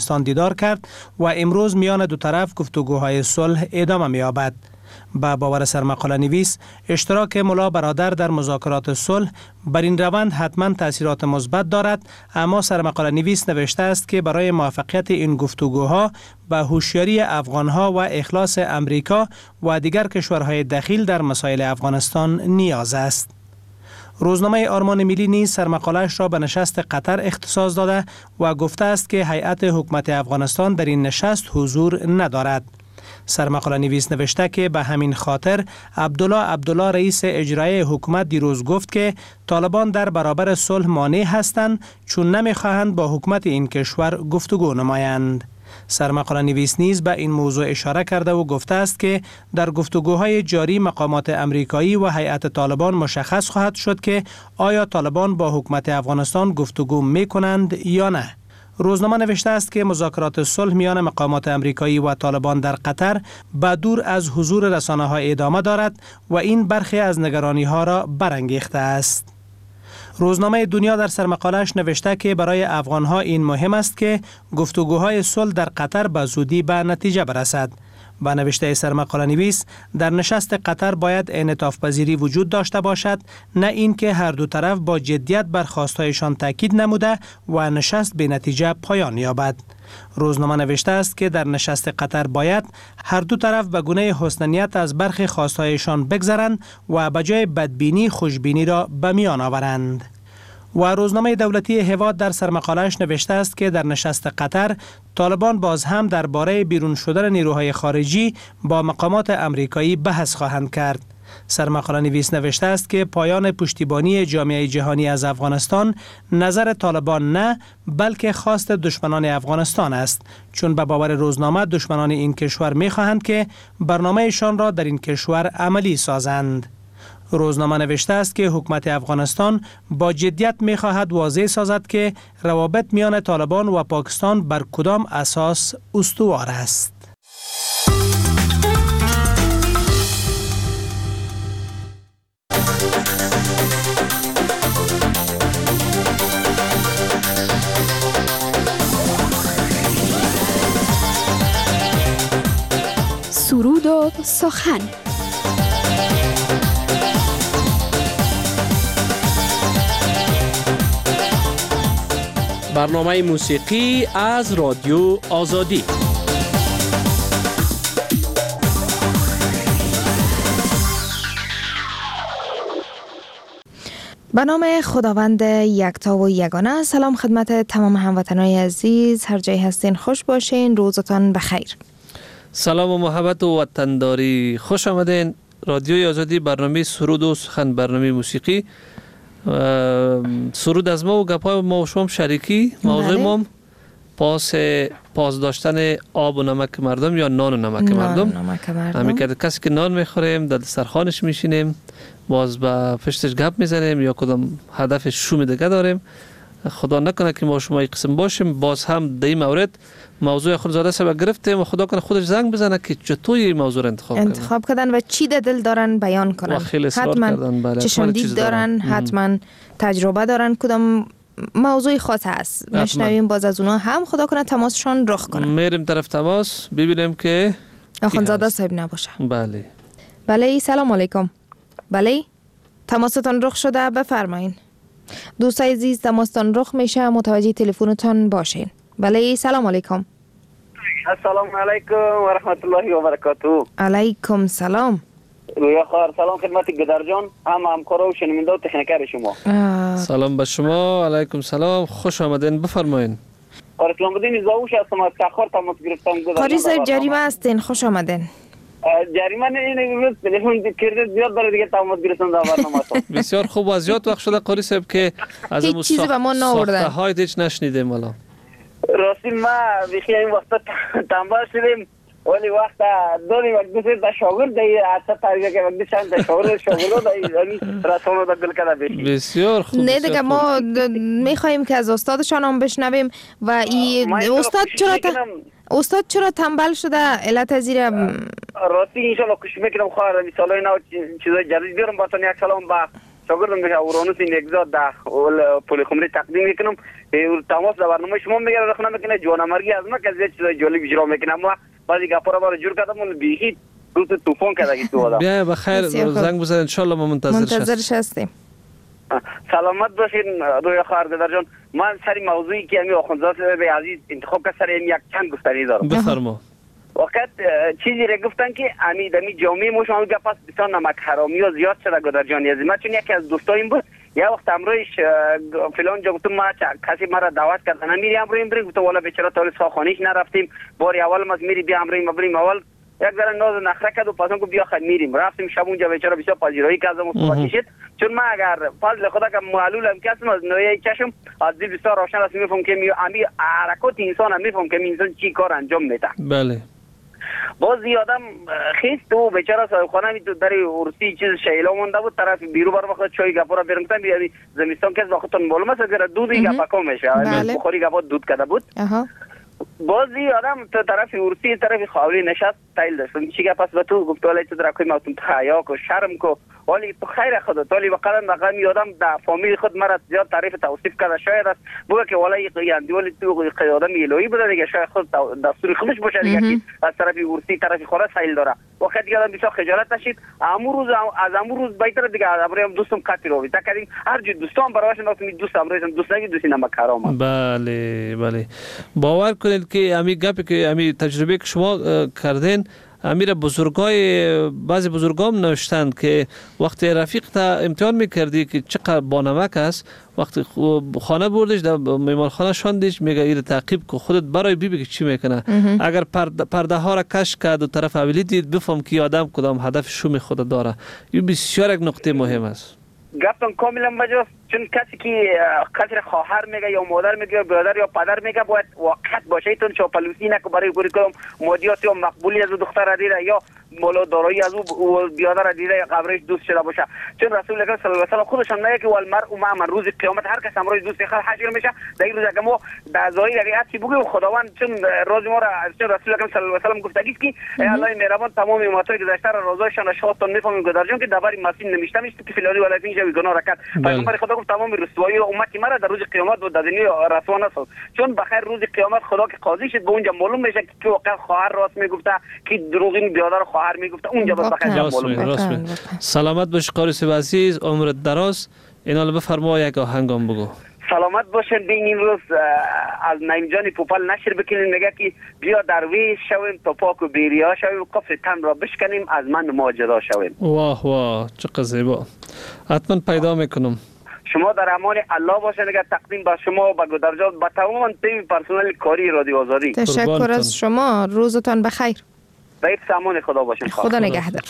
دیدار کرد و امروز میان دو طرف گفتگوهای صلح ادامه می‌یابد. با باور سرمقاله نویس، اشتراک ملا برادر در مذاکرات صلح بر این روند حتما تاثیرات مثبت دارد، اما سرمقاله نویس نوشته است که برای موفقیت این گفتگوها به هوشیاری افغانها و اخلاص امریکا و دیگر کشورهای دخیل در مسائل افغانستان نیاز است. روزنامه آرمان ملی نیز سرمقاله‌اش را به نشست قطر اختصاص داده و گفته است که هیئت حکومت افغانستان در این نشست حضور ندارد. سرمقاله نویس نوشته که به همین خاطر عبدالله رئیس اجرایی حکومت دیروز گفت که طالبان در برابر صلح مانع هستند چون نمی‌خواهند با حکومت این کشور گفتگو نمایند. سرمقاله نویس نیز به این موضوع اشاره کرده و گفته است که در گفتگوهای جاری مقامات امریکایی و هیئت طالبان مشخص خواهد شد که آیا طالبان با حکومت افغانستان گفتگو می‌کنند یا نه. روزنامه نوشته است که مذاکرات صلح میان مقامات امریکایی و طالبان در قطر به دور از حضور رسانه‌ها ادامه دارد و این برخی از نگرانی‌ها را برانگیخته است. روزنامه دنیا در سرمقاله‌اش نوشته که برای افغان‌ها این مهم است که گفتگوهای صلح در قطر به زودی به نتیجه برسد. با نوشته سرمقاله نویس، در نشست قطر باید انعطاف پذیری وجود داشته باشد، نه اینکه هر دو طرف با جدیت بر خواستهایشان تاکید نموده و نشست به نتیجه پایان یابد. روزنامه نوشته است که در نشست قطر باید هر دو طرف به گونه حسن نیت از برخی خواستهایشان بگذرند و به جای بدبینی خوشبینی را به میان آورند. و روزنامه دولتی هواد در سرمقاله‌اش نوشته است که در نشست قطر طالبان باز هم درباره بیرون شدن نیروهای خارجی با مقامات امریکایی بحث خواهند کرد. سرمقاله نویس نوشته است که پایان پشتیبانی جامعه جهانی از افغانستان نظر طالبان نه بلکه خواست دشمنان افغانستان است، چون به باور روزنامه دشمنان این کشور می‌خواهند که برنامه‌شان را در این کشور عملی سازند. روزنامه نوشته است که حکومت افغانستان با جدیت می‌خواهد واضح سازد که روابط میان طالبان و پاکستان بر کدام اساس استوار است. سرود و سخن. برنامه موسیقی از رادیو آزادی. به نام خداوند یکتا و یگانه. سلام خدمت تمام هموطنان عزیز، هر جای هستین خوش باشین، روزتان بخیر. سلام و محبت و وطنداری، خوش آمدین. رادیوی آزادی، برنامه سرود و سخن، برنامه موسیقی. سرود از ما و گپای ما و شما شریکی. موضوع ما پاس داشتن آب و نمک مردم یا نان و نمک مردم. همین که کسی که نان میخوریم در دسترخوانش میشینیم، باز با پشتش گپ میزنیم یا کدام هدف شوم دیگه داریم. خدا نکنه که ما شما این قسم باشیم. باز هم در این مورد موضوع خود زاده سبب گرفتیم و خدا کنه خودش زنگ بزنه که چطور این موضوع انتخاب کردن و چی دل دارن بیان کنن. حتما چشمدید دارن، حتما تجربه دارن، کدام موضوع خاص هست. میشنویم باز از اونا هم، خدا کنه تماسشان رخ کنه. میریم طرف تماس ببینیم که آخوندزاده صاحب نباشه. بله سلام علیکم. بله تماستان رخ شده، بفرمایین. دوستای عزیز تماستان رخ میشه، متوجه تلفنتان باشین. بله سلام علیکم. السلام علیکم و رحمت الله و برکاته. علیکم سلام. رویا خیر. سلام خدمت گدر جان، همکارا و شنونده و تکنیکر شما. سلام به شما. علیکم سلام، خوش آمدین، بفرمایین. اسلام الدین زاوش هستم، از کاخور تماس گرفتم. قاری صاحب جریمه هستین، خوش آمدین. جریمه نه تلفن کرده زیاد برای دیگه تماس گرفتم در برنامه. بسیار خوب و زیاد وقت شده قاری صاحب که از هیچ چیزی به ما نآوردن. ساخته‌های هیچ نشنیدیم والا. راستی ما بخی این وقتا تنبال شدیم، ولی وقت دونی وقت دوست شاگرد دی حتی تاریخ که وقت چند شاگرد دی رسانه دا دل کرده بشی. بسیار خوب. نه دیگه ما میخواییم که از استادشان هم بشنویم و استاد چرا تنبل شده؟ علت زیر راستی انشالله کش میکنم خواهر مثالای نو چیزای جدید بیارم باتون یک سلام با شاگردم به اورانوس نگزاد در پلیخمری تقدیم میکنم. تماس در برنامه شما میگیره رخ نمیکنه، جوانمرگی از ما که زیاد چیزای جالب اجرا میکنه. اما بعضی گپا رو جور کردم اون بیهی تو طوفان کرده تو آدم. بیا بخیر زنگ بزن ان شاء الله ما منتظرش هستیم. سلامت باشین روی خواهر جان. من سر موضوعی که امی آخوندزاد به عزیز انتخاب که سر یک چند گفتنی دارم. بفرما. وقت چیزی را گفتن که امی جامعه ما شما گپ است بسیار نمک حرامی و زیاد شده گدر جان عزیز. چون یکی از دوستایم بود یا وقت امرویش فلان جا گفتم ما کسی مرا دعوت کرد نمیری امروی بریم گفتم والا بیچاره تا ساخانیش نرفتیم باری اول ما میری بیا امروی ما بریم اول یک ذره ناز نخره کرد و پس گفت بیا خد میریم رفتیم شب اونجا بیچاره بسیار پذیرایی کردم و صحبت کشید. چون من اگر فضل خدا که معلولم کسم از نوعی چشم از دل بسیار روشن است میفهم که امی حرکات انسان میفهم که انسان چی کار انجام میده. بله باز یادم خیست و بیچاره صاحبخانه تو در ورسی چیز شیلا مونده بود طرف بیرو بر وقت چای گپا برم گفتم بیا زمستان که وقتون معلوم است که دودی گپا کم میشه بخوری گپا دود کرده بود. بازی آدم تو طرف ورسی طرف خاوری نشست تایل داشتم چی گپ است تو گفت ولی تو در کوی ماتون حیا کو شرم کو ولی تو خیر خودت ولی وقلا رقم یادم در فامیل خود مرا زیاد تعریف توصیف کرده شاید است بگه که ولی یعنی ولی تو آدم الهی بوده دیگه شاید خود دستور خودش باشه دیگه که از طرف ورسی طرف خورا سایل داره وقت دیگه آدم بسیار خجالت نشید امروز از امروز بهتر دیگه امروز دوستم کاتی رو تا کردیم هر جو دوستان برایش نمیتونم دوست امروز دوست نگی دوستی نمک حرام. بله باور کنید که امی گپی که امی تجربه که شما کردین امیر بعضی بزرگام نوشتند که وقتی رفیق تا امتحان میکردی که چقدر بانمک است وقتی خانه بردش در میمانخانه شاندش میگه این تعقیب که خودت برای ببینی چی میکنه اگر پرده ها را کش کرد و طرف اولی دید بفهم که آدم کدام هدف شوم خود داره. این بسیار یک نقطه مهم است. گفتم کاملا بجاست چون کسی که کسی خواهر میگه یا مادر میگه یا برادر یا پدر میگه باید وقت باشه تون چاپلوسی نکو برای گوری کنم مادیات یا مقبولی از دختر دیده یا مولا دارایی از او بیادر دیده یا قبرش دوست شده باشه. چون رسول الله صلی الله علیه و سلم خودش هم میگه که والمرء مع من روز قیامت هر کس امروز دوست خیر حشر میشه در این روز که ما در ظاهر حقیقت چی بگیم خداوند چون روز ما را چون رسول الله صلی الله علیه و سلم گفتگی که ای الله مهربان تمام امتای گذشته را رضایشان اشهادتون میفهمیم گذر جون که درباره مسیح نمیشته نیست که فلانی ولی این جوی گناه رکعت پیامبر خدا گفت تمام رسوایی امتی مرا در روز قیامت و در دنیا رسوا نساز چون بخیر روز قیامت خدا که قاضی شد به اونجا معلوم میشه که واقعا خواهر راست میگفته که دروغین بیادر خواهر میگفته اونجا بخیر معلوم میشه. سلامت باش قاری عزیز عمرت دراز. اینا بفرما یک آهنگام بگو. سلامت باشین. بین این روز از نعیم جان پوپل نشر بکنین میگه که بیا درویش شویم تا پاک و بیریا شویم قفل تن را بشکنیم از من ماجرا شویم. واه چقدر زیبا. حتما پیدا میکنم. شما در امان الله باشین دیگه تقدیم به شما و به گودرجان به تمام تیم پرسنل کاری رادیو آزادی. تشکر از شما. روزتان بخیر. به امان خدا باشین. خدا نگهدار.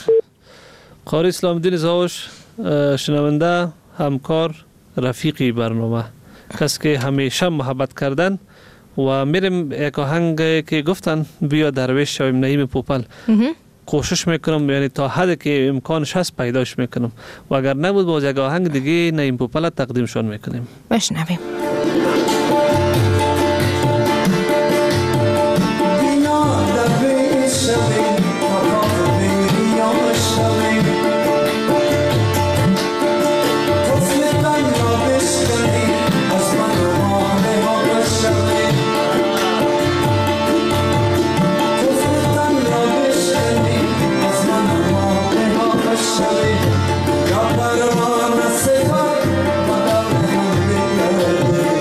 قاری اسلام الدین زاوش شنونده همکار رفیقی برنامه کسی که همیشه محبت کردن و میریم یک آهنگ که گفتن بیا درویش شویم نعیم پوپل کوشش میکنم یعنی تا حدی که امکانش هست پیداش میکنم و اگر نبود باز یک آهنگ دیگه نعیم پوپل تقدیمشان میکنیم. بشنویم. Kapara na sefa, padam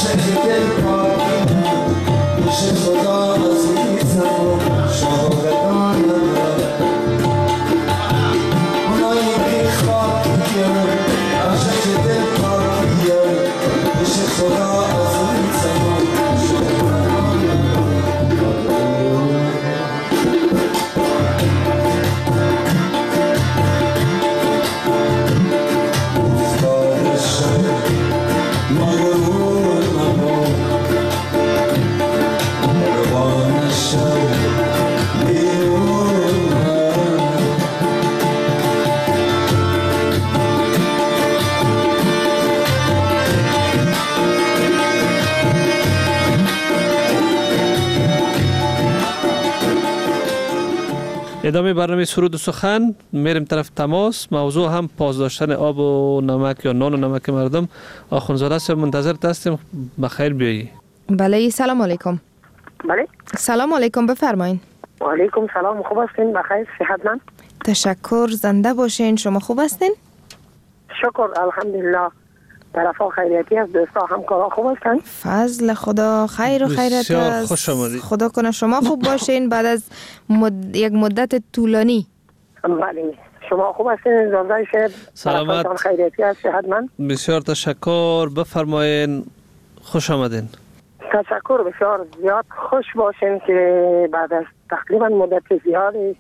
ادامه برنامه سرود و سخن میریم طرف تماس. موضوع هم پاسداشتن آب و نمک یا نان و نمک مردم. آخوندزاده صاحب منتظر هستیم، بخیر بیایی. بله سلام علیکم. بله سلام علیکم، بفرمایید. و علیکم سلام، خوب هستین؟ بخیر صحتمند؟ تشکر، زنده باشین. شما خوب هستین؟ شکر الحمدلله. طرفا خیریتی است، دوستا همکارا خوب هستن؟ فضل خدا، خیر و خیرت است. خوش آمدید. خدا کنه شما خوب باشین بعد از یک مدت طولانی. بله شما خوب هستین؟ زنده شد سلامت، خیریتی است، صحتمند؟ بسیار تشکر، بفرمایین. خوش آمدین. تشکر، بسیار زیاد خوش باشین که بعد از تقریبا مدت زیادی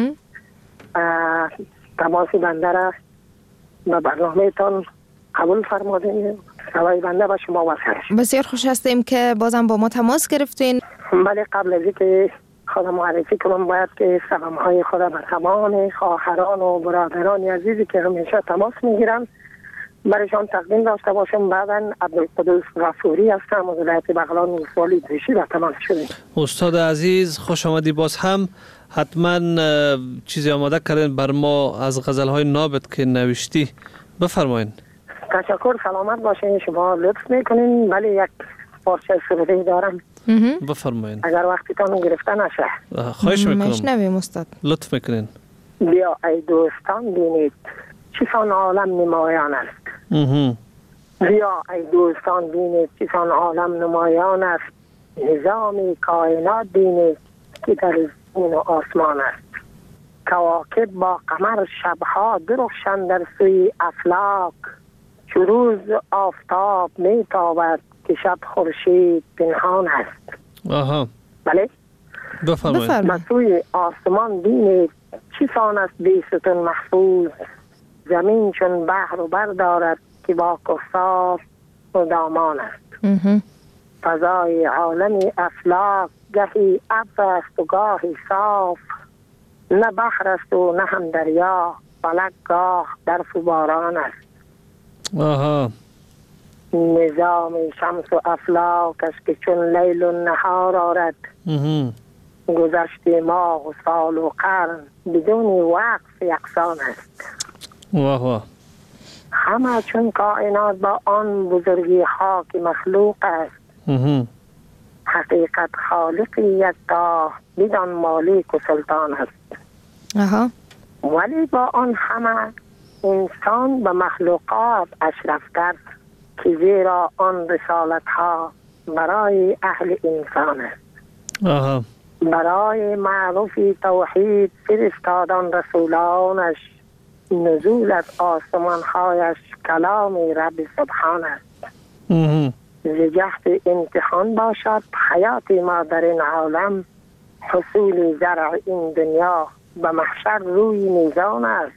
تماسی بنده را به برنامه تان قبول فرمودین. سوای بنده به شما وصل. بسیار خوش هستیم که بازم با ما تماس گرفتین. بله قبل از اینکه خودم معرفی کنم باید که سلام‌های خودم به تمام خواهران و برادران عزیزی که همیشه تماس میگیرن برایشان تقدیم داشته باشم. بعداً عبدالقدوس غفوری هستم از ولایت بغلان ولسوالی دوشی و تماس شدیم. استاد عزیز خوش آمدی. باز هم حتما چیزی آماده کردین بر ما از غزل‌های نابت که نوشتی، بفرمایین. تشکر، سلامت باشین. شما لطف میکنین. بله یک پارچه سرودی دارم، بفرمایین اگر وقتتان گرفته نشه. خواهش میکنم. مشنویم استاد. لطف میکنین. بیا ای دوستان بینید چیزان عالم نمایان است. بیا ای دوستان بینید چیزان عالم نمایان است. نظام کائنات بینید که در زمین و آسمان است. کواکب با قمر شبها درخشند در سوی افلاک. چو روز آفتاب میتابد که شب خورشید پنهان است. آها بله بفرمایید. به سوی آسمان بینید چیزان است بیستون محفوظ. زمین چون بحر و بر دارد که با کفار مدامان است. فضای عالم افلاک گهی ابر است و گاهی صاف. نه بحر است و نه هم دریا، فلک گاه برف و باران است. آها. نظام شمس و افلاکش که چون لیل و نهار آرد. گذشت ماه و سال و قرن بدون وقت یکسان است. واه واه. همه چون کائنات با آن بزرگی خاک مخلوق است. حقیقت خالق یکتا بدان مالک و سلطان است. ولی با آن همه انسان به مخلوقات اشرفتر که زیرا آن رسالت ها برای اهل انسان است. برای معروف توحید فرستادن رسولانش. نزول از آسمان هایش کلام رب سبحان است. ز جهت امتحان باشد حیات ما در این عالم. حصول زرع این دنیا به محشر روی میزان است.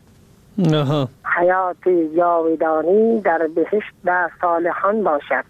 حیات جاودانی در بهشت به صالحان باشد.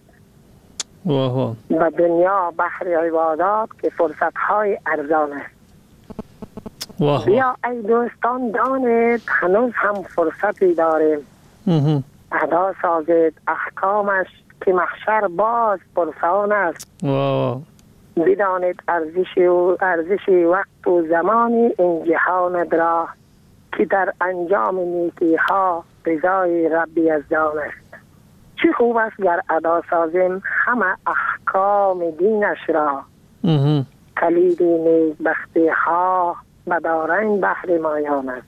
و دنیا بحر عبادات که فرصت های ارزان است. بیا ای دوستان دانید هنوز هم فرصتی داریم. ادا سازید احکامش که محشر باز پرسان است. بدانید ارزش وقت و زمان این جهان را که در انجام نیکی ها رضای رب یزدان است. چه خوب است گر ادا سازیم همه احکام دینش را. کلید نیکبختی ها بدارین بحر مایان است.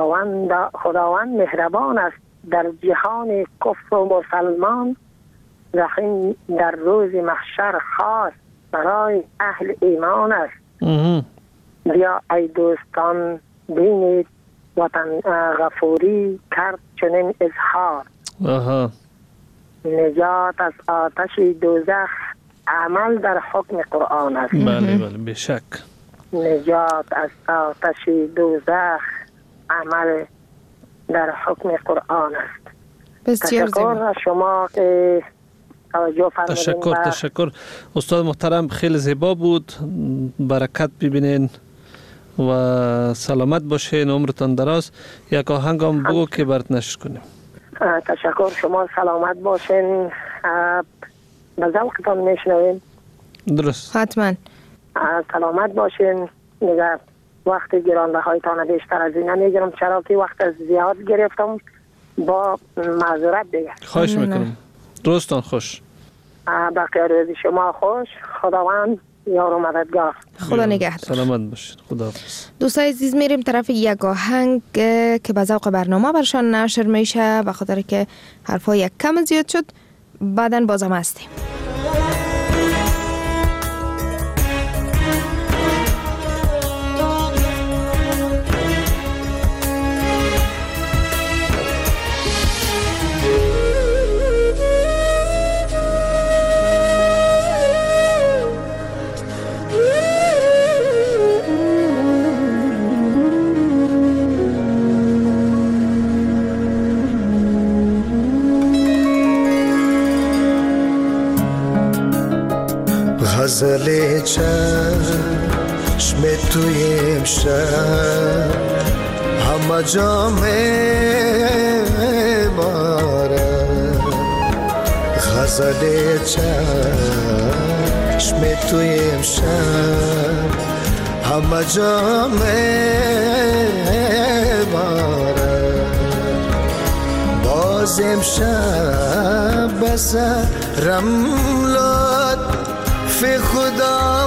خداوند مهربان است در جهان کفر و مسلمان. رحیم در روز محشر خاص برای اهل ایمان است. بیا ای دوستان بینید وطن غفوری کرد چنین اظهار. نجات از آتش دوزخ عمل در حکم قرآن است. بله بله بشک. نجات از آتش دوزخ عمل در حکم قرآن است. تشکر از شما که توجه فرمودین. تشکر استاد محترم، خیلی زیبا بود. برکت ببینین و سلامت باشین، عمرتان دراز. یک آهنگ هم بگو که برات نشر کنیم. تشکر، شما سلامت باشین. به ذوقتان میشنویم. درست، حتما سلامت باشین. دیگه وقت گرانبهایتان بیشتر از این نمیگیرم، چرا که وقت از زیاد گرفتم، با معذرت دیگه. خواهش میکنم. روزتان خوش. بقیه روز شما خوش. خداوند یار و مددگار. خدا نگهدار. سلامت باشید. خداحافظ. دوستای عزیز، میریم طرف یک آهنگ که به ذوق برنامه برشان نشر میشه، به خاطر که حرفا یک کم زیاد شد. بعدن بازم هستیم. غزل چشم توی امشب همه جا میباره. غزل چشم توی امشب همه جا میباره. باز امشب بسرم لاد فی خدا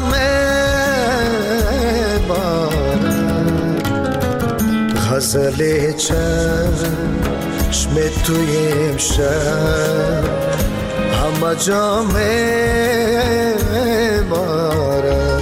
میبارد. غزل چشم توی امشب همه جا میبارد.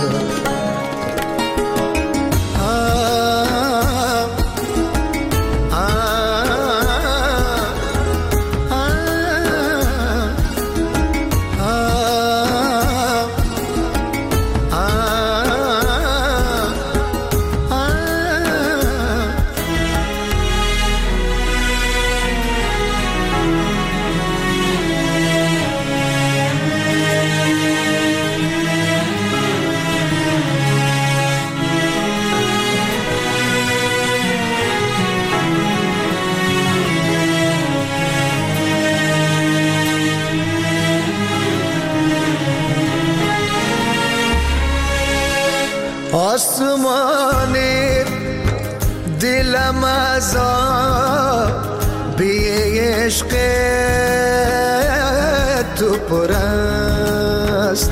آسمانی دلم از بی عشق تو پر است.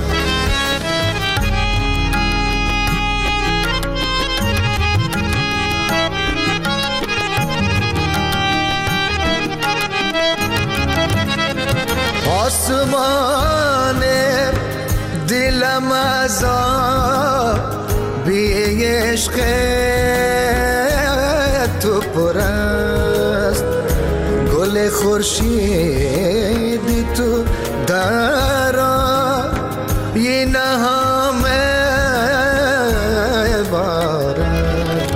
آسمان دلم از بی عشق تو پر است. گل خورشیدی تو در این همه بارد.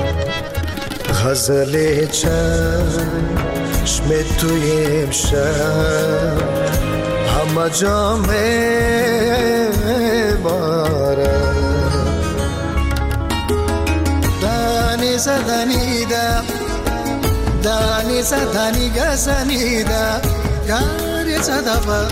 غزل چشم توی امشب همه جا میبارد. زدنیده دانی زدنی گزنیده یاری زدبه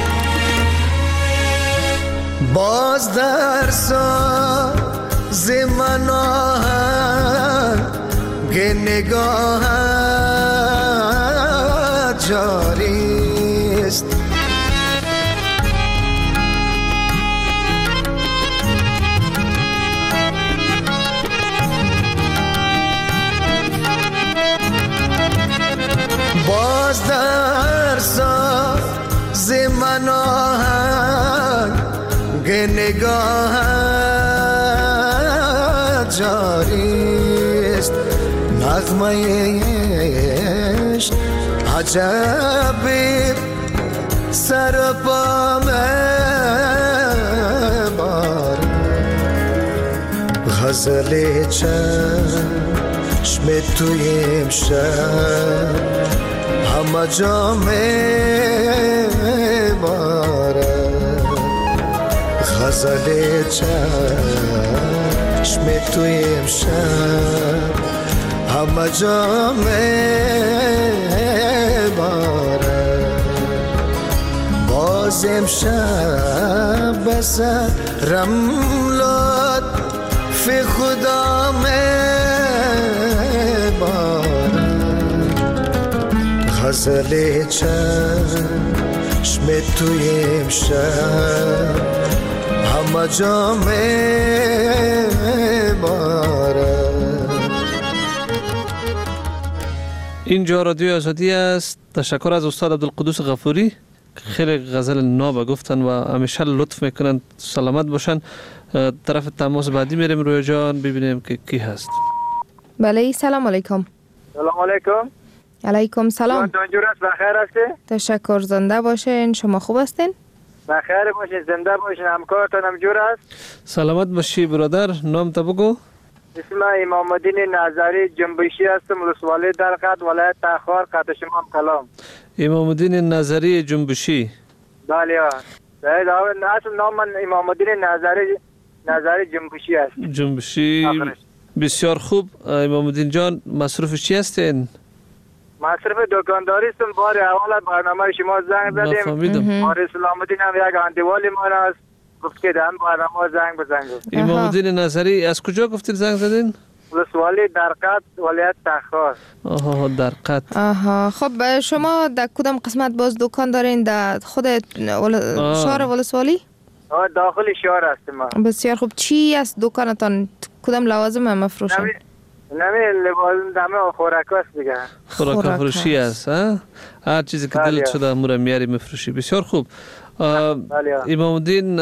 باز در ساز نگاهت جاری است. باز در ساز من آهنگ نگاهت جاری است. نغمه‌اش عجبی سر پا میبارد. غزل چشم توی امشب همه جا میبارد. غزل چشم توی امشب همه جا میبارد. باز امشب بسرم لطف خدا میبارد. غزل چشم توی امشب همه جا میبارد. اینجا رادیو آزادی است. تشکر از استاد عبدالقدوس غفوری، خیلی غزل ناب گفتن و همیشه لطف میکنن. سلامت باشن. طرف تماس بعدی میریم روی جان ببینیم که کی هست. بله سلام علیکم. سلام علیکم. علیکم سلام. دانجور است، بخیر هستی؟ تشکر، زنده باشین. شما خوب هستین؟ بخیر باشین، زنده باشین. همکارتان هم جور است. سلامت باشی برادر. نام تا بگو. اسم امام الدین نظری جنبشی هستم، ولسوالی درقد، ولایت تخار، قطع شمام کلام. امام الدین نظری جنبشی. بله اصل نام من امام الدین نظری جنبشی است. جنبشی. بسیار خوب. امام الدین جان مصروف چی هستین؟ مصرف دکانداری هستم. بار اول برنامه شما زنگ زدیم. بار اسلام الدین هم یک اندیوالی من است، گفت که دم برنامه زنگ بزنگ. امام الدین نظری از کجا گفتید زنگ زدین؟ ولسوالی درقد، ولایت تخار. آها درقد. خب شما در کدام قسمت باز دکان دارین؟ در خود شهر ولسوالی؟ داخل شهر هستم ما. بسیار خوب. چی است دکانتان؟ کدام لوازم هم مفروشن؟ نمی لباس دمه خوراک است دیگه. خوراک فروشی است. هر چیزی که دلت شده امور میاری مفروشی. بسیار خوب. امام الدین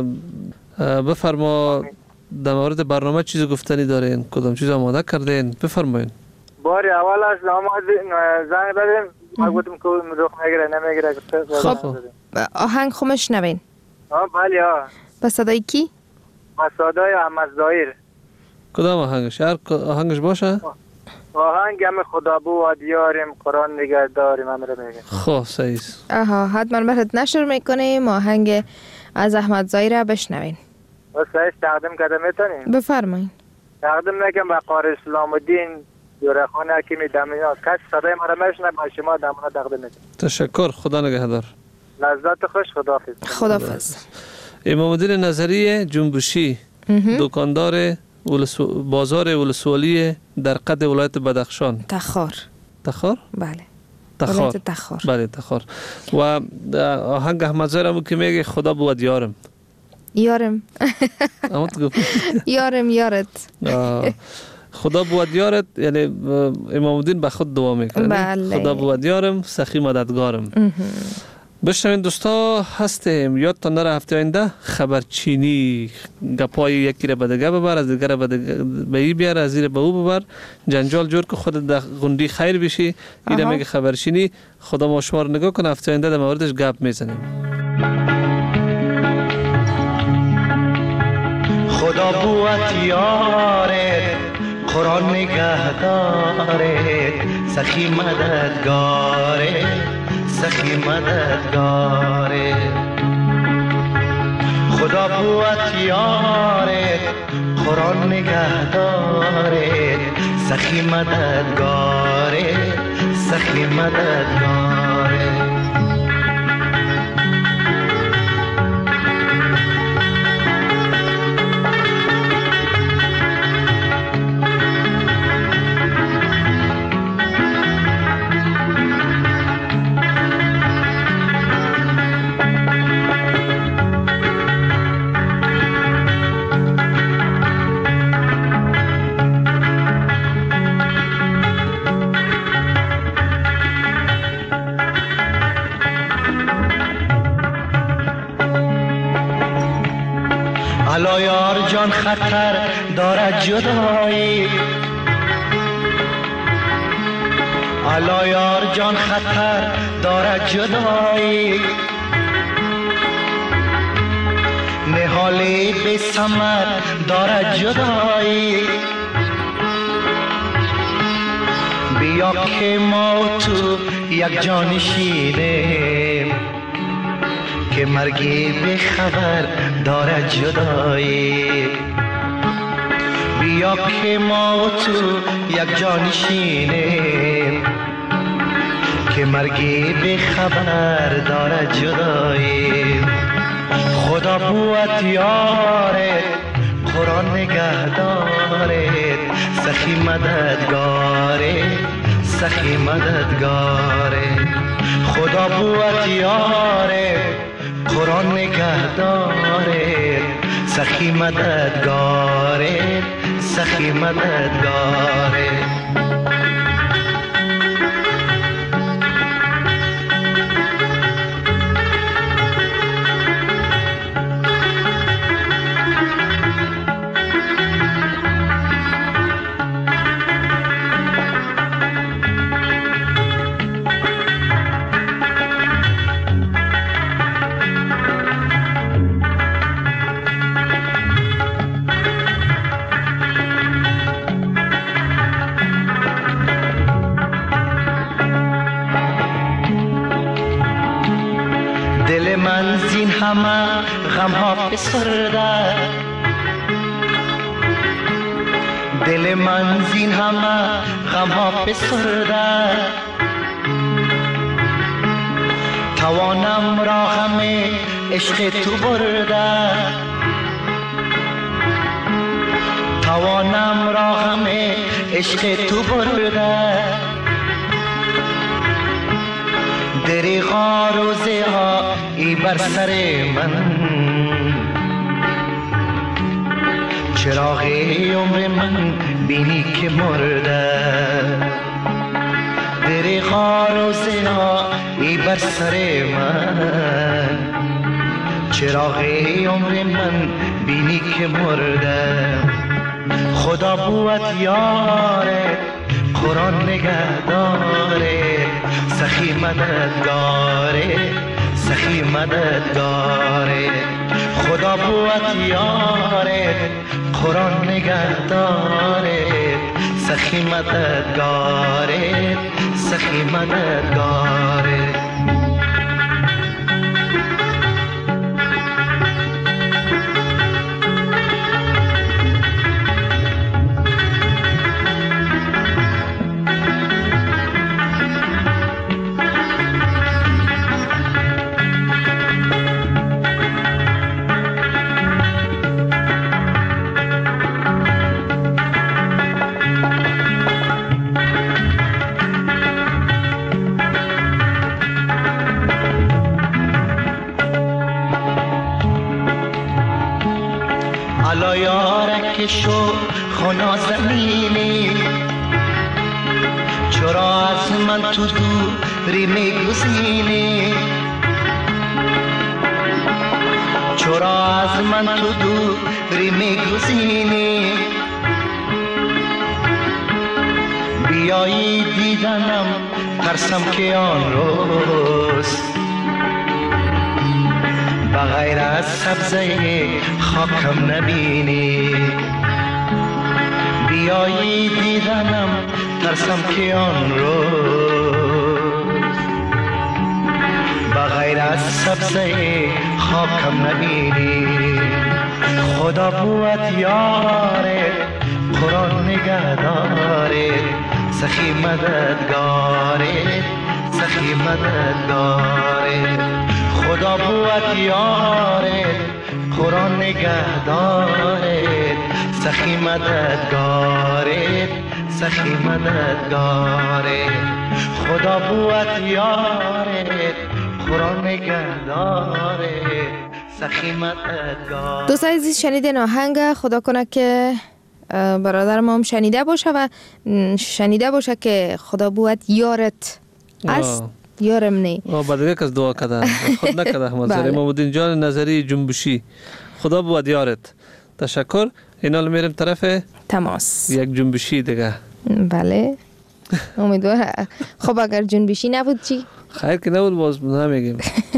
بفرما در مورد برنامه چیز گفتنی دارین؟ کدام چیز آماده کردین؟ بفرمایین. بار اول از زنگ دادیم، ما گفتم که روخ نگیره نمیگیره. خب آهنگ خمش نبین. بله با صدای کی؟ با صدای احمد ظاهر. کدام آهنگش؟ هر آهنگش باشه؟ آهنگ هم خدا بود یاریم، قرآن نگه داریم هم رو میگه. خب صحیح. حتما برات نشر میکنیم. آهنگ از احمد ظاهر بشنوین. صحیح. تقدیم کده میتونیم؟ بفرمایین. تقدیم میکنم به قاری اسلام الدین یورخان حکیمی دمینات. کس صدای ما رو میشنه با شما دمینات تقدیم میکنم. تشکر. خدا نگهدار. لذت خوش. خداحافظ. خداحافظ. امام الدین نظری جنبشی، دکاندار بازار ولسوالی در قد ولایت بدخشان. تخار. بله. تخار. بله تخار. و آهنگ احمد ظاهر که میگه خدا بود یارم. یارم یارت. خدا بود یارت یعنی امام الدین به خود دعا میکنه. بله. خدا بود یارم، سخی مددگارم. بشنوین دوستا، هستیم. یادتان نره هفته آینده خبرچینی، گپای یکی را به دیگه ببر، از دیگه را به ای بیار، از این به او ببر، جنجال جور که خود در غندی خیر بشی. این میگه خبرچینی. خدا ما شما رو نگاه کنه. هفته آینده در موردش گپ میزنیم. خدا بود یارت، قرآن نگهدارت، سخی مددگارت، سخی مددگارت. خدا بود یارت، قرآن نگهدارت، سخی مددگارت، سخی مددگارت. خطر دارد جدایی الا یار جان خطر دارد جدایی نهالی بی ثمر دارد جدایی بیا که ما تو یک جان شینیم که مرگی به خبر دارد جدایی بیا که ما تو یک جان شینیم که مرگی به خبر دارد جدایی خدا بوت یارت قرآن نگهدارت سخی مددگارت سخی مددگارت خدا بوت یارت قرآن نگهدارت سخی مددگارت سخی مددگارت دل من زین همه غم ها فسرده دل من زین همه غم ها فسرده توانم را غم عشق تو برده توانم را غم عشق تو برده دریغا روزه ها ای بر سر من چراغ عمر من بینی که مرده دریغا روزه ها ای بر سر من چراغ عمر من بینی که مرده خدا بوت یارت قرآن نگهدارت سخی مددگارت سخی مددگارت خدا بوت یارت قرآن نگهدارت سخی مددگارت سخی مددگارت الا یارک شو خنا زمینی چرا از من تو دوری میگزینی چرا از من تو دوری میگزینی بیایی دیدنم ترسم که آن روز بغیر از سبزه خاکم نبینی بیایی دیدنم ترسم که آن روز بغیر از سبزه خاکم نبینی خدا بوت یارت قرآن نگهدارت سخی مددگارت سخی مددگارت خدا بوت یارت قرآن نگهدارت سخی مددگارت سخی مددگارت خدا بوت یارت قرآن نگهدارت سخی مددگارت. دوستان عزیز شنیدین آهنگ، خدا کنه که برادر ما هم شنیده باشه و شنیده باشه که خدا بوت یارت است یارم نی. بعد کس دعا کرده خود نکرده احمد زری محمدین جان نظری جنبشی خدا بود یارت. تشکر. این حال میریم طرف تماس. یک جنبشی دیگه. بله امیدوارم. خب اگر جنبشی نبود چی؟ خیر که نبود باز نمیگیم.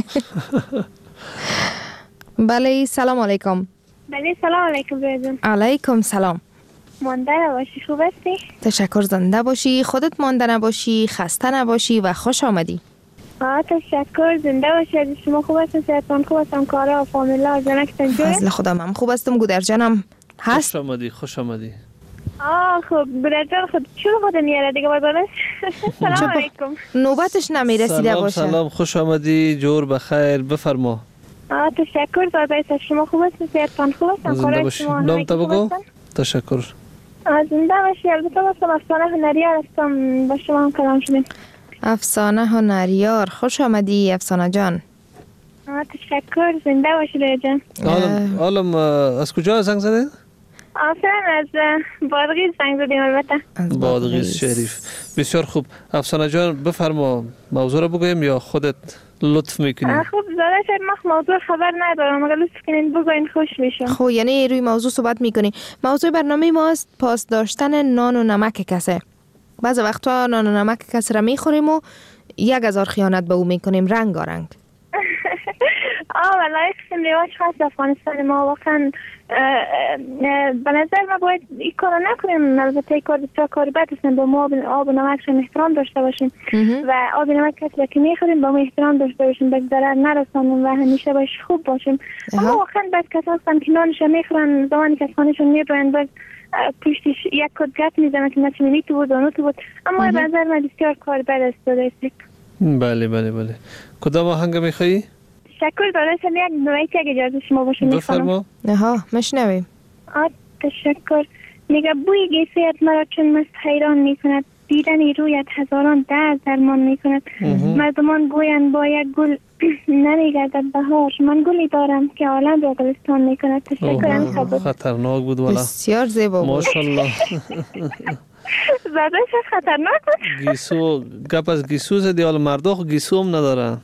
بله سلام علیکم. بله سلام علیکم برادر. علیکم سلام. مانده نباشی، خوب هستی؟ تشکر، زنده باشی، خودت مانده نباشی، خسته نباشی و خوش آمدی. تشکر، زنده باشی. از شما خوب هستم؟ صحتتان خوب هستم؟ کارا و فامیلا جانکتان جوره؟ فضل خودم هم خوب هستم. گودر جانم هست؟ خوش آمدی. خب برادر خود چون خود میاره دیگه بازارش. سلام علیکم. نوبتش نمیرسیده باشه. سلام خوش آمدی، جور بخیر، بفرما. تشکر، زاده شما خوب هستید؟ صحتتان خوب هستم؟ کارا شما نام تا بگو. تشکر. زنده باشی. البته باشم افسانه هنریار هستم، با شما هم کلام شدیم. افسانه هنریار، خوش آمدی افسانه جان. تشکر، زنده باشی جان. عالم از کجا زنگ زدید؟ اصلا از بادغیس زنگ زدیم. البته بادغیس شریف. بسیار خوب. افسانه جان بفرما، موضوع رو بگویم یا خودت لطف میکنی؟ خب زاده شد من موضوع خبر ندارم، اگر لطف کنین بگوین خوش میشم. خب یعنی روی موضوع صحبت میکنی. موضوع برنامه ما است پاس داشتن نان و نمک کسی. بعض وقتا نان و نمک کسی را میخوریم و 1000 خیانت به او میکنیم رنگارنگ. والله قسم رواج خاص افغانستان ما واقعا به نظر ما باید این کار نکنیم. البته این کار بسیار کار بد است. با ما آب و نمکش احترام داشته باشیم و آب و نمک کسی که میخوریم با ما احترام داشته باشیم، به ضرر نرسانیم و همیشه باش خوب باشیم. اما واقعا بعض کسان هستن که نانش میخورن، زمانی که از خانهشون میبرن باز پشتش یک کد گپ میزنن که نچنینی تو بود آنو تو بود. اما به نظر من بسیار کار بد است. بله بله بله. کدام آهنگ میخوایی؟ تشکر، داره شد یک نوعی که اجازه شما باشه میخوام. نها مشنویم. تشکر. میگه بوی گیسویت مرا چون مست حیران میکند، دیدن رویت هزاران درد درمان میکند. مردمان گویند با یک گل نمیگردد بهار، من گلی دارم که عالم را گلستان میکند. تشکر. خطرناک بود والا. بسیار زیبا بود. ماشاءالله. زدش خطرناک بود. گیسو گپ از گیسو زدی، حالا مرداخ گیسو هم ندارن.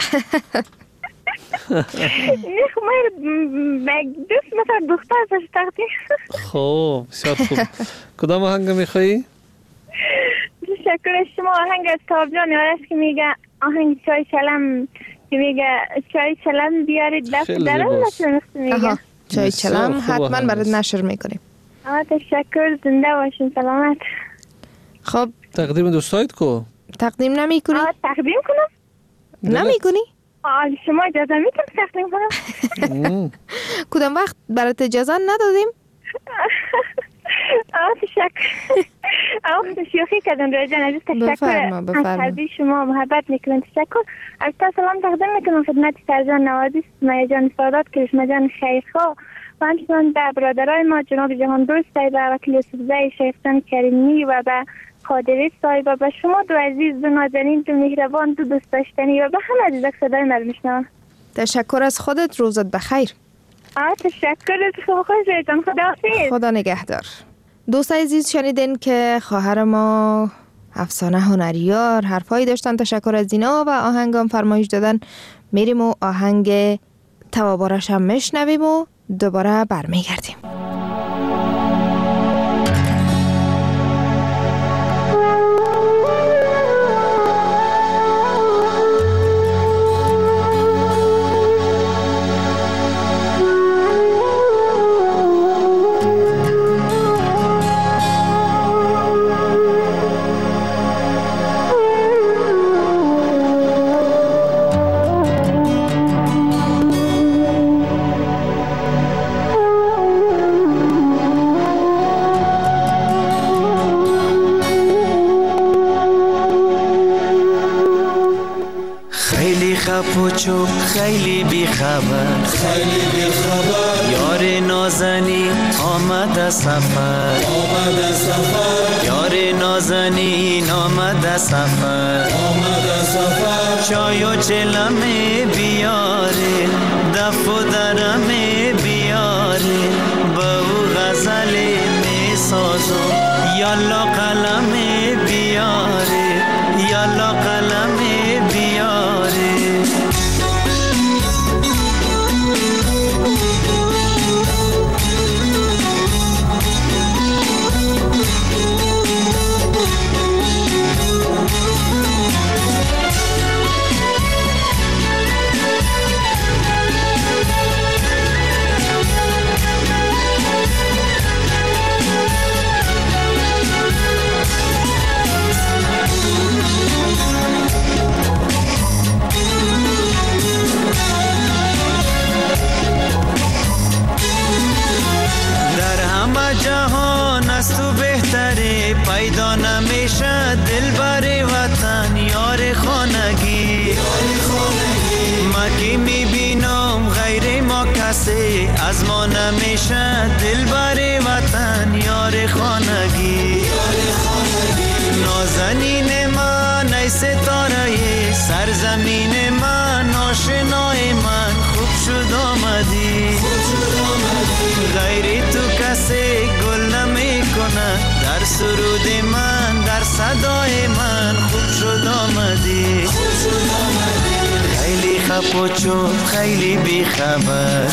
نه خب من دوست مثلا دختر ازش تقدیم. خب بسیار خوب. کدام آهنگ میخوایی؟ تشکر. شما آهنگ از تابجان یارست که میگه آهنگ چای چلم، که میگه چای چلم بیارید دست درم میگه چای چلم حتما برات نشر میکنیم. تشکر، زنده باشین، سلامت. خب تقدیم دوستایت کو؟ تقدیم نمی کنی؟ تقدیم کنم؟ نمی کنی؟ شما اجازه میتونم تقدیم کنم؟ کدام وقت برات اجازه ندادیم؟ تشکر. وقت شوخی کردن رای جان. عزیز تشکر. از حربی شما محبت میکنم. تشکر. از تا سلام تقدیم میکنم خدمت سرجان نوازی، سمیه جان سادات، کرشمه جان خیرخواه و همچنان به برادرای ما جناب جهان دوست صاحب و وکیل سبزه شیفتان کریمی و به قادری صاحب و به شما دو عزیز، دو نازنین، دو مهربان، دو دوست داشتنی و به همه عزیز که صدای من میشنوند. تشکر از خودت، روزت بخیر. تشکر از خوش جان. خداحافظ. خدا نگهدار. دوست عزیز شنیدین که خواهر ما افسانه هنریار حرفایی داشتن. تشکر از اینا و آهنگام فرمایش دادن. میریم و آهنگ توابارش هم میشنویم و دوباره برمیگردیم. پوچو خیلی بی خبر یار نازنی آمد سفر یار نازنین آمد سفر چای و چلم بیاره دف و درم بیاره با او غزل می سازو یالا قلم بیاره یالا قلم بیاره میشه دلبر وطن یار خانگی ما که میبینم غیر ما کسی از ما نمیشه دلبر وطن یار خانگی نازنین من ای ستاره سرزمین من آشنای من خوب شد آمدی غیر تو کسی گل نمی کنه در سرود من در صدای من خوب شد آمدی خیلی خب و چوب خیلی بیخبر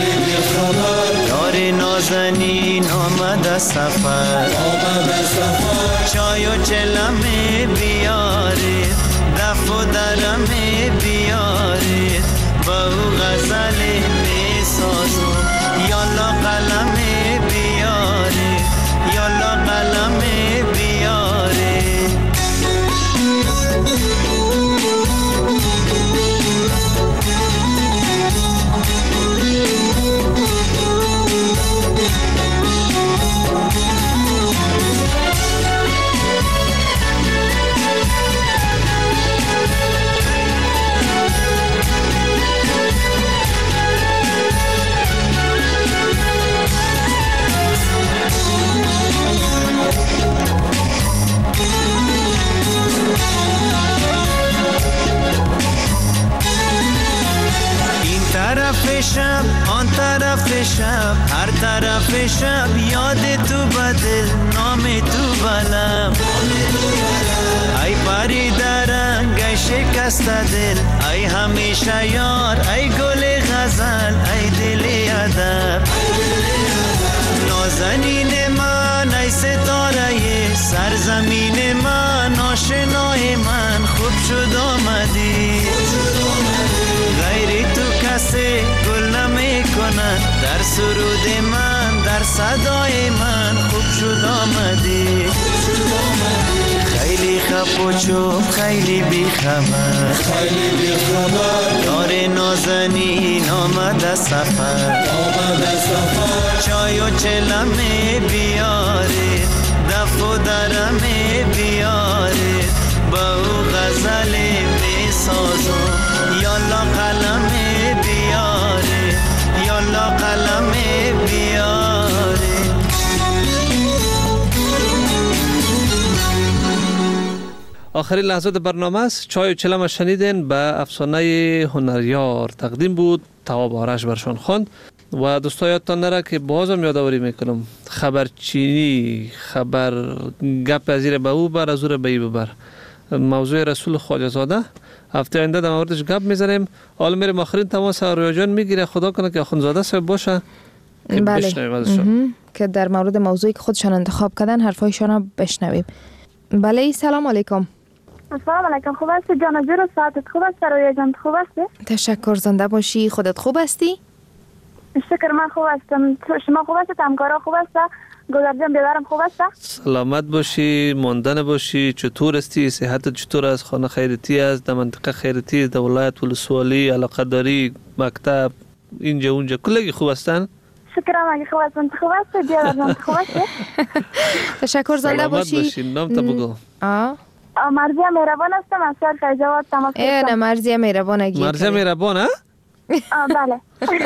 یار نازنین آمده سفر چای و چلمه بیارید دف و درمه بیارید با او غزل می سازم یالا قلمه بیارید یالا قلمه بیارید شب آن طرف شب هر طرف شب یاد تو بدل نام تو بلم ای پری درنگ ای شکست دل ای همیشه یار ای گل غزل ای دل ادب نازنین من ای ستاره سرزمین من آشنای من خوب شد آمدی غیر تو کسی گل نمی کنه در سرود من در صدای من خوب شد آمدی خیلی خب و چوب خیلی بیخبر یار نازنین آمده سفر چای و چلمه بیارید دف و درمه بیارید با او غزل می سازم یالا قلمه بیارید یالا قلمه بیارید آخرین لحظات برنامه است. چای و چلم شنیدین به افسانه هنریار تقدیم بود. تواب آرش برشان خواند و دوستا یادتان نره که بازم یادآوری میکنم خبرچینی خبر گپ از زیر به او بر از او به ای ببر موضوع رسول خواجه زاده هفته آینده در موردش گپ میزنیم. حالا میریم آخرین تماس رویا جان میگیره خدا کنه که آخوندزاده صاحب باشه که بشنویم ازشون که در مورد موضوعی که خودشان انتخاب کردن حرفایشان بشنویم. بله سلام علیکم. سلام علیکم. خوب هستی جان جور ساعتت خوب است رویا جان خوب هستی؟ تشکر زنده باشی. خودت خوب هستی؟ شکر من خوب هستم. شما خوب هستید؟ همکارا خوب هست؟ گذر جان بیدارم خوب هست؟ سلامت باشی ماندن باشی. چطور هستی؟ صحتت چطور است؟ خانه خیرتی است؟ در منطقه خیرتی است؟ در ولایت ولسوالی علاقه داری؟ مکتب اینجا اونجا کلگی خوب هستن؟ شکرم اگه خوب هستن. خوب هستی بیادر جان خوب هستی؟ تشکر زنده باشی. سلامت باشی. نام تا بگو. مرزیه مهربان هستم از شهر فیض‌آباد تماس گرفتم. نه مرزیه مهربان اگه مرزیه مهربان ها؟ بله.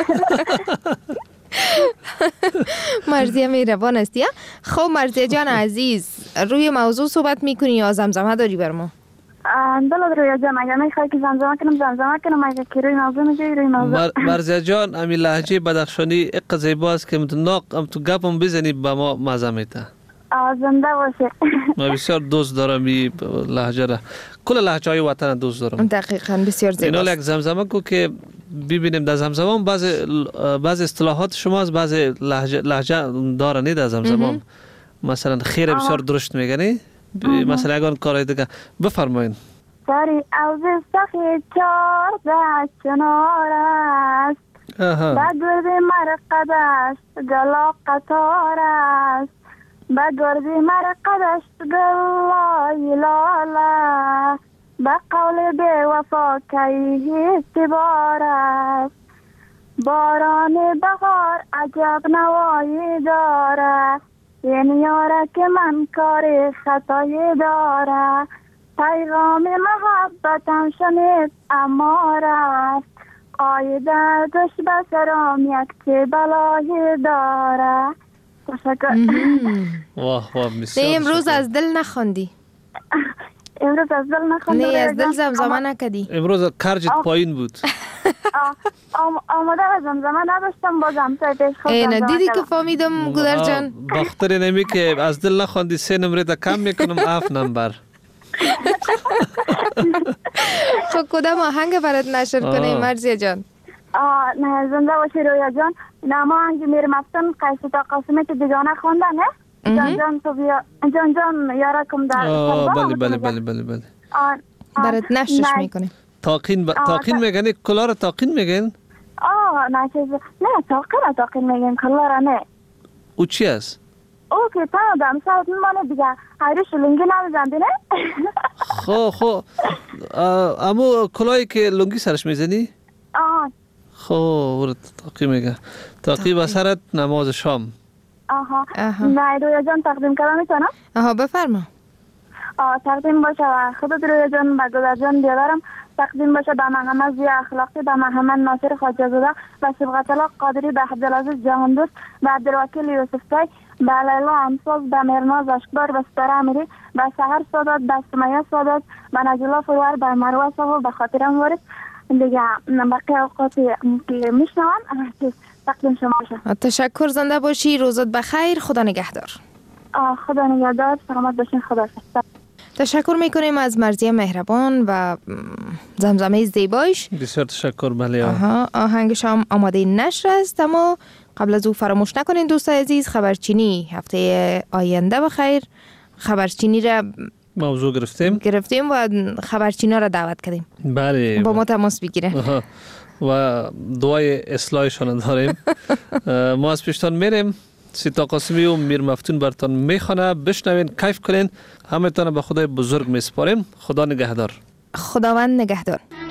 مرزیه مهربان هستی. خب مرزیه جان عزیز روی موضوع صحبت میکنی یا زمزمه داری بر ما؟ دلت رویا جان اگه میخوای که زمزمه کنم اگه که روی موضوع میگی روی موضوع. مرزیه جان امی لهجه بدخشانی اق زیبا است که متناق تو گپم بزنی با ما مزه میده. زنده باشه. من بسیار دوست دارم این لهجه را. کل لهجه های وطن دوست دارم. دقیقاً بسیار زیباست. اینا یک زمزمه کو که ببینیم در زمزمه بعض اصطلاحات شما از بعض لهجه داره در زمزمه. مثلا خیر بسیار درشت میگنی. مثلا اگه کارهای دیگه بفرمایید. داری اوز سخی 14 چنار است. بگرد مرقدش گلا قطار است. بگردی مرقدش گلای لاله به قول بی وفا کی اعتبار است باران بهار عجب نوایی داره این یارک من کار خطایی داره پیغام محبتم شنید اما رفت قایده دش بسرام یک چه بلایی داره. تشکر. واه بسیار. امروز از دل نخوندی؟ امروز از دل نخوندی؟ نه از دل زمزمه نکدی؟ امروز کرجت پایین بود. آماده زمزمه نداشتم بازم تا پیش خود اینه دیدی که فهمیدم گودر جان. بختر نمی که از دل نخوندی 3 نمره دا کم میکنم 7 نمبر. خب کدام آهنگ برات نشر کنیم مرزیه جان؟ نه زنده باشی رویا جان. نما آهنگ میرم افتن قیسی تا قاسمت دیگانه خوندن نه؟ جان جان تو بیا جان جان یارکم در بله برات نشرش میکنیم. تاقین میگن کلا رو تاقین میگن؟ نه چیز نه تاقین میگن کلا رو نه. او چی است؟ او که تنها ساعت مانه دیگه هایروش لنگی نمیزندی نه؟ خب اما کلایی که لنگی سرش میزنی؟ خب تاقی میگه تاقی بسرت نماز شام. نه رویا جان تقدیم کردم میتونم؟ بفرما. تقدیم باشه و خودت رویا جان و گودر جان بیادرم تقدیم باشه به محمد زی اخلاقی، به محمد ناصر خواجه زاده، به صبغت الله قادری، به عبدالعزیز جهاندوست، به عبدالوکیل یوسفزی، به لیلا امساز، به مرناز اشکبار، به ستاره امیری، به سحر سادات، به سمیه سادات، به نجلا فروار، به مروه صاحب، به خاطرم وارث دیگه بقیه اوقاتی که میشنوم تقدیم شما باشه. تشکر زنده باشی. روزت بخیر. خدا نگهدار. خدا نگهدار. سلامت باشین. خدا تشکر میکنیم از مرزیه مهربان و زمزمه زیبایش. بسیار تشکر. بله آهنگش هم آماده نشر است، اما قبل از او فراموش نکنین دوستای عزیز خبرچینی هفته آینده بخیر. خبرچینی را موضوع گرفتیم و خبرچینا را دعوت کردیم. بله با ما تماس بگیره و دعای اصلاحشان داریم. ما از پیشتان میریم. سیتا قاسمی و میر مفتون برتان میخوانه. بشنوین، کیف کنین. همه تان به خدای بزرگ میسپاریم. خدا نگهدار. خداوند نگهدار.